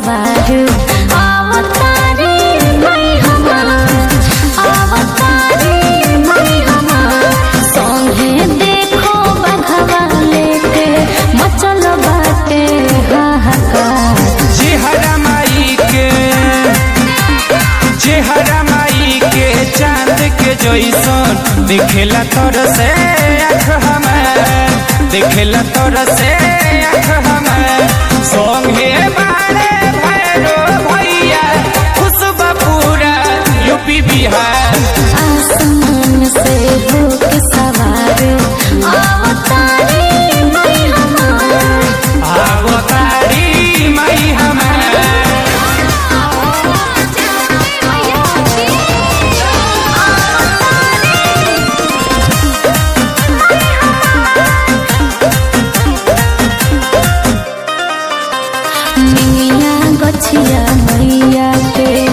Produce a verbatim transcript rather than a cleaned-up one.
सवार अवतारी माई हमार अवतारी माई हमार संगे देखो बघवा लेके मचल बाटे हाहाकार। चेहरा माई के चेहरा माई के चांद के जैसन दिखेला तोर से आँख हमार दिखेला तोर से आँख हमार संगे बारे भैरो भैया खुशबा पूरा यूपी बिहार। आसमान से होके सवार अवतारी माई हमार अवतारी माई हमार। मिया गछिया मैया के